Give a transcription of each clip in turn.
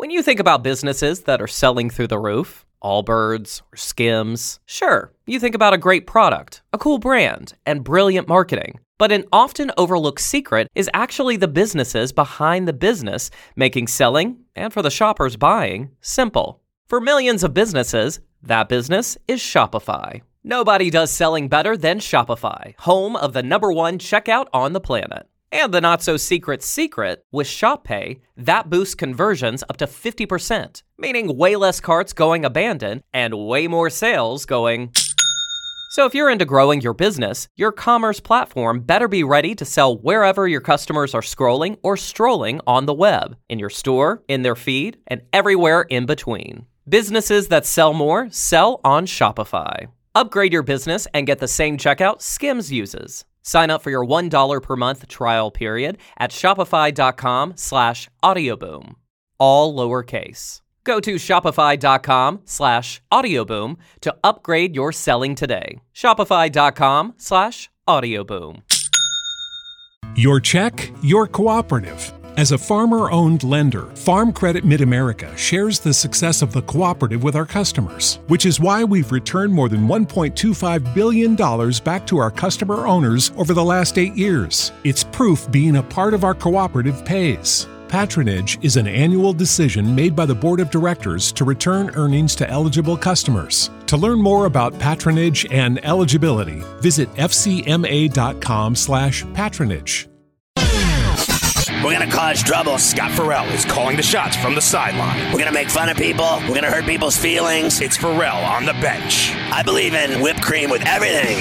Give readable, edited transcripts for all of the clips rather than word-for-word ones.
When you think about businesses that are selling through the roof, Allbirds or Skims, sure, you think about a great product, a cool brand, and brilliant marketing. But an often overlooked secret is actually the businesses behind the business making selling, and for the shoppers buying, simple. For millions of businesses, that business is Shopify. Nobody does selling better than Shopify, home of the #1 checkout on the planet. And the not-so-secret secret, with Shop Pay, that boosts conversions up to 50%, meaning way less carts going abandoned and way more sales going... So if you're into growing your business, your commerce platform better be ready to sell wherever your customers are scrolling or strolling on the web, in your store, in their feed, and everywhere in between. Businesses that sell more sell on Shopify. Upgrade your business and get the same checkout Skims uses. Sign up for your $1 per month trial period at shopify.com/audioboom. All lowercase. Go to shopify.com/audioboom to upgrade your selling today. Shopify.com/audioboom. Your check, your cooperative. As a farmer-owned lender, Farm Credit Mid-America shares the success of the cooperative with our customers, which is why we've returned more than $1.25 billion back to our customer owners over the last 8 years. It's proof being a part of our cooperative pays. Patronage is an annual decision made by the Board of Directors to return earnings to eligible customers. To learn more about patronage and eligibility, visit fcma.com/patronage. We're going to cause trouble. Scott Farrell is calling the shots from the sideline. We're going to make fun of people. We're going to hurt people's feelings. It's Farrell on the bench. I believe in whipped cream with everything.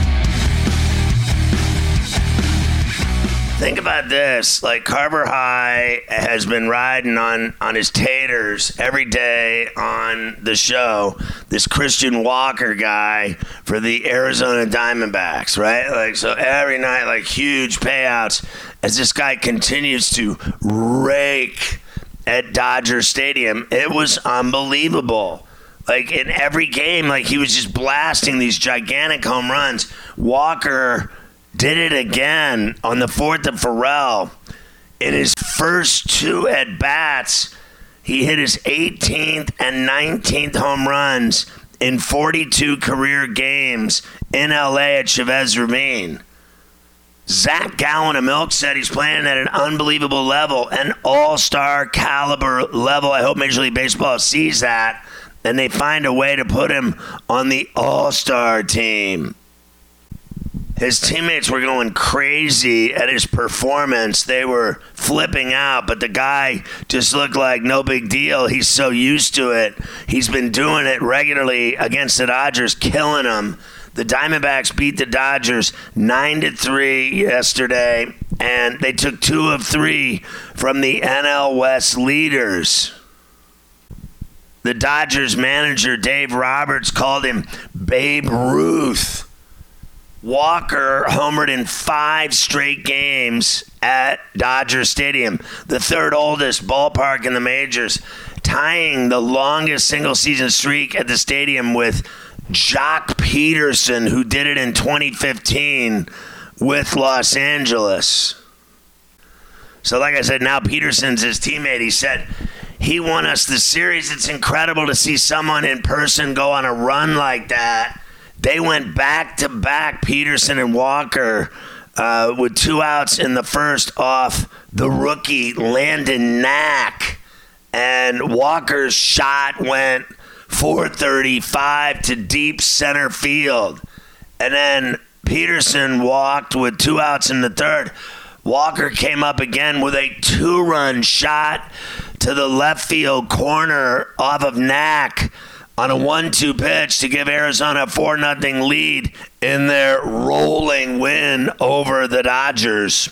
Think about this. Like, Carver High has been riding on his taters every day on the show. This Christian Walker guy for the Arizona Diamondbacks, right? Like, so every night, like, huge payouts as this guy continues to rake at Dodger Stadium. It was unbelievable. Like, in every game, like, he was just blasting these gigantic home runs. Walker did it again on the 4th of Farrell. In his first 2 at-bats, he hit his 18th and 19th home runs in 42 career games in L.A. at Chavez Ravine. Zach Gallen of Milk said he's playing at an unbelievable level, an all-star caliber level. I hope Major League Baseball sees that, and they find a way to put him on the all-star team. His teammates were going crazy at his performance. They were flipping out, but the guy just looked like no big deal. He's so used to it. He's been doing it regularly against the Dodgers, killing them. The Diamondbacks beat the Dodgers 9-3 yesterday, and they took 2 of 3 from the NL West leaders. The Dodgers manager, Dave Roberts, called him Babe Ruth. Walker homered in 5 straight games at Dodger Stadium, the 3rd oldest ballpark in the majors, tying the longest single-season streak at the stadium with Jock Peterson, who did it in 2015 with Los Angeles. So like I said, now Peterson's his teammate. He said he won us the series. It's incredible to see someone in person go on a run like that. They went back-to-back, Peterson and Walker, with 2 outs in the first off the rookie Landon Knack. And Walker's shot went .435 to deep center field. And then Peterson walked with 2 outs in the 3rd. Walker came up again with a 2-run shot to the left field corner off of Knack on a 1-2 pitch to give Arizona a 4-0 lead in their rolling win over the Dodgers.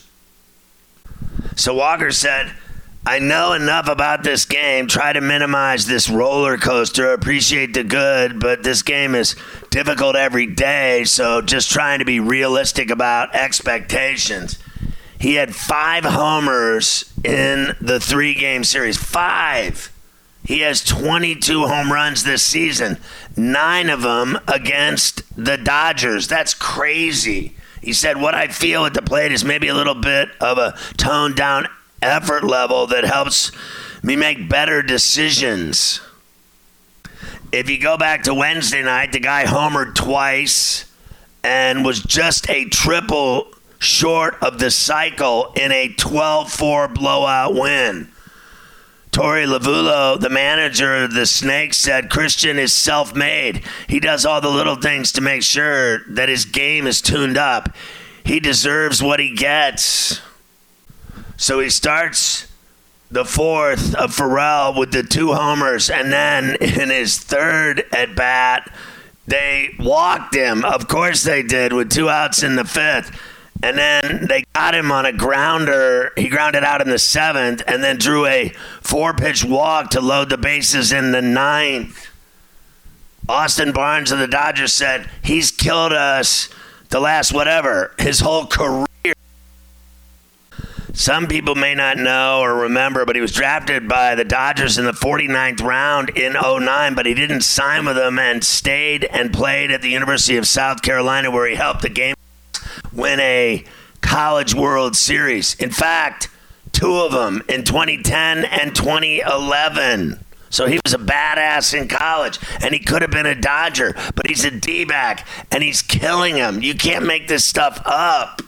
So Walker said, I know enough about this game, try to minimize this roller coaster, appreciate the good, but this game is difficult every day, so just trying to be realistic about expectations. He had 5 homers in the 3-game series. 5. He has 22 home runs this season, 9 of them against the Dodgers. That's crazy. He said, what I feel at the plate is maybe a little bit of a toned down effort level that helps me make better decisions. If you go back to Wednesday night, the guy homered twice and was just a triple short of the cycle in a 12-4 blowout win. Torey Lovullo, the manager of the Snakes, said Christian is self-made. He does all the little things to make sure that his game is tuned up. He deserves what he gets. So he starts the fourth of Pharrell with the 2 homers, and then in his third at bat, they walked him. Of course they did, with 2 outs in the 5th. And then they got him on a grounder. He grounded out in the 7th and then drew a 4-pitch walk to load the bases in the 9th. Austin Barnes of the Dodgers said he's killed us the last his whole career. Some people may not know or remember, but he was drafted by the Dodgers in the 49th round in 2009, but he didn't sign with them and stayed and played at the University of South Carolina, where he helped the game win a College World Series. In fact, 2 of them in 2010 and 2011. So he was a badass in college, and he could have been a Dodger, but he's a D-back, and he's killing him. You can't make this stuff up.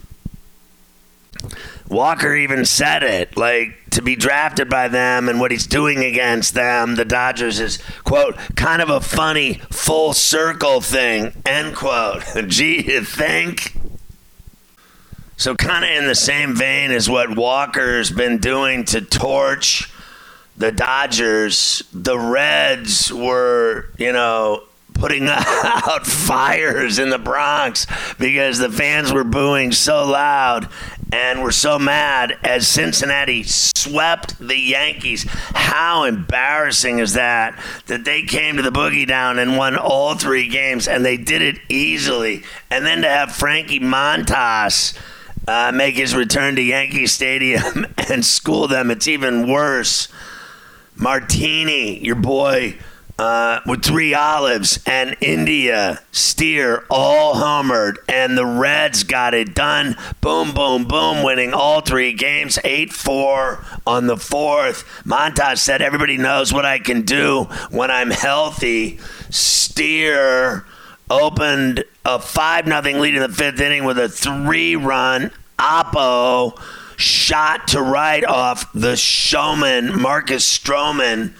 Walker even said it, like, to be drafted by them and what he's doing against them, the Dodgers, is, quote, kind of a funny full circle thing, end quote. Gee, you think? So kind of in the same vein as what Walker's been doing to torch the Dodgers, the Reds were, putting out fires in the Bronx because the fans were booing so loud and were so mad as Cincinnati swept the Yankees. How embarrassing is that they came to the Boogie Down and won all 3 games, and they did it easily. And then to have Frankie Montas make his return to Yankee Stadium and school them, it's even worse. Martini, your boy, with 3 olives, and India, Steer, all homered, and the Reds got it done. Boom, boom, boom, winning all 3 games, 8-4 on the 4th. Montas said, everybody knows what I can do when I'm healthy. Steer opened a 5-0 lead in the 5th inning with a 3-run Oppo shot to right off the showman, Marcus Stroman.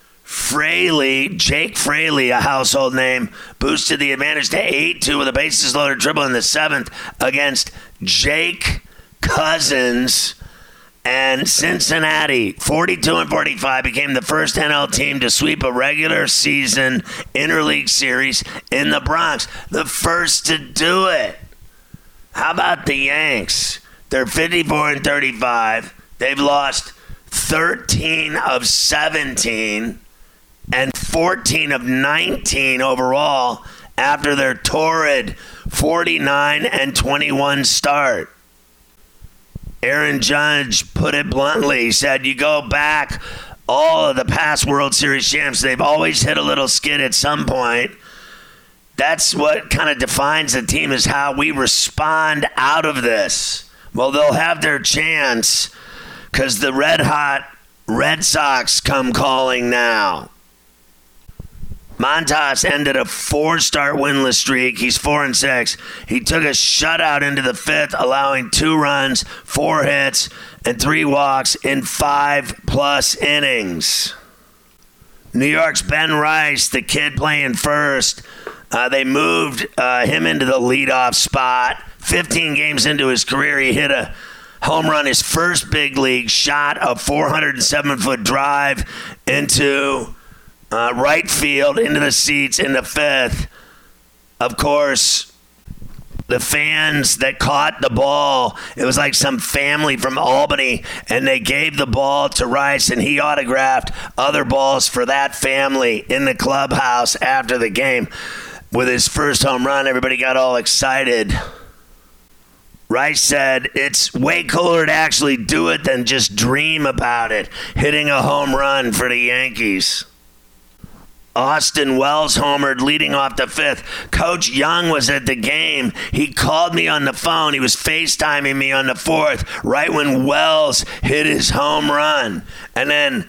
Jake Fraley, a household name, boosted the advantage to 8-2 with a bases loaded triple in the 7th against Jake Cousins. And Cincinnati, 42-45, became the first NL team to sweep a regular season interleague series in the Bronx. The first to do it. How about the Yanks? They're 54-35. They've lost 13 of 17 and 14 of 19 overall after their torrid 49-21 start. Aaron Judge put it bluntly. He said, you go back all of the past World Series champs, they've always hit a little skid at some point. That's what kind of defines a team, is how we respond out of this. Well, they'll have their chance because the red-hot Red Sox come calling now. Montas ended a 4-start winless streak. He's 4-6. He took a shutout into the 5th, allowing 2 runs, 4 hits, and 3 walks in 5+ innings. New York's Ben Rice, the kid playing first, they moved him into the leadoff spot. 15 games into his career, he hit a home run, his first big league shot, a 407-foot drive into right field, into the seats in the 5th. Of course, the fans that caught the ball, it was like some family from Albany, and they gave the ball to Rice, and he autographed other balls for that family in the clubhouse after the game. With his first home run, everybody got all excited. Rice said, it's way cooler to actually do it than just dream about it, hitting a home run for the Yankees. Austin Wells homered leading off the 5th. Coach Young was at the game. He called me on the phone. He was FaceTiming me on the 4th right when Wells hit his home run. And then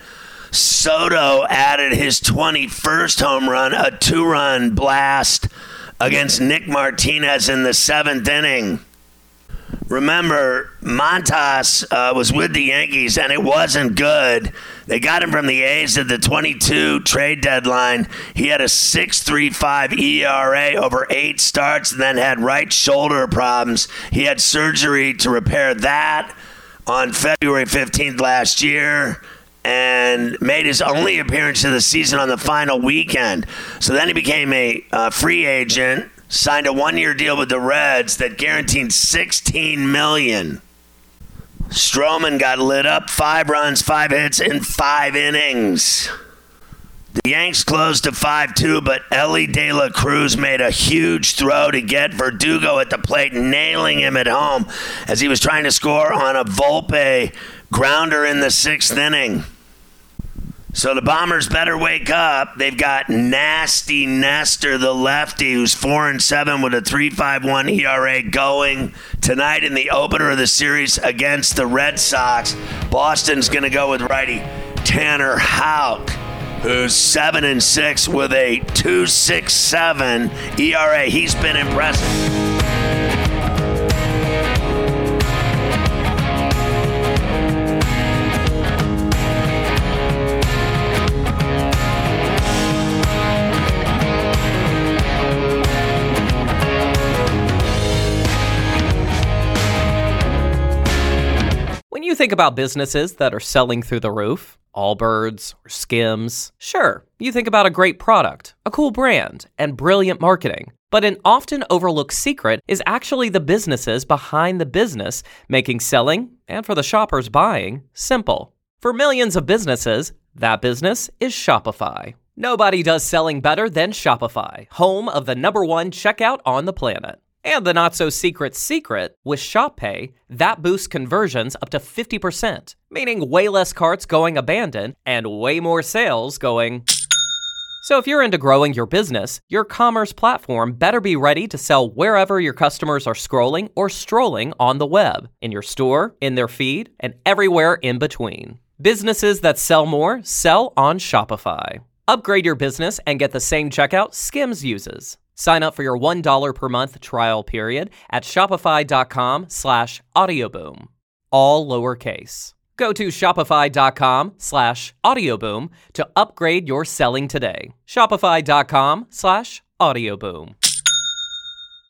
Soto added his 21st home run, a 2-run blast against Nick Martinez in the 7th inning. Remember, Montas was with the Yankees, and it wasn't good. They got him from the A's at the 22 trade deadline. He had a 6.35 ERA over 8 starts and then had right shoulder problems. He had surgery to repair that on February 15th last year and made his only appearance of the season on the final weekend. So then he became a free agent, signed a 1-year deal with the Reds that guaranteed $16 million. Stroman got lit up, 5 runs, 5 hits in 5 innings. The Yanks closed to 5-2, but Elly De La Cruz made a huge throw to get Verdugo at the plate, nailing him at home as he was trying to score on a Volpe grounder in the 6th inning. So the Bombers better wake up. They've got Nasty Nestor, the lefty, who's 4-7 with a 3.51 ERA going tonight in the opener of the series against the Red Sox. Boston's going to go with righty Tanner Houck, who's 7-6 with a 2.67 ERA. He's been impressive. When you think about businesses that are selling through the roof, Allbirds or Skims, sure, you think about a great product, a cool brand, and brilliant marketing. But an often overlooked secret is actually the businesses behind the business, making selling, and for the shoppers buying, simple. For millions of businesses, that business is Shopify. Nobody does selling better than Shopify, home of the #1 checkout on the planet. And the not-so-secret secret, with ShopPay, that boosts conversions up to 50%, meaning way less carts going abandoned and way more sales going. So if you're into growing your business, your commerce platform better be ready to sell wherever your customers are scrolling or strolling on the web, in your store, in their feed, and everywhere in between. Businesses that sell more sell on Shopify. Upgrade your business and get the same checkout Skims uses. Sign up for your $1 per month trial period at shopify.com/audioboom. All lowercase. Go to shopify.com/audioboom to upgrade your selling today. Shopify.com/audioboom.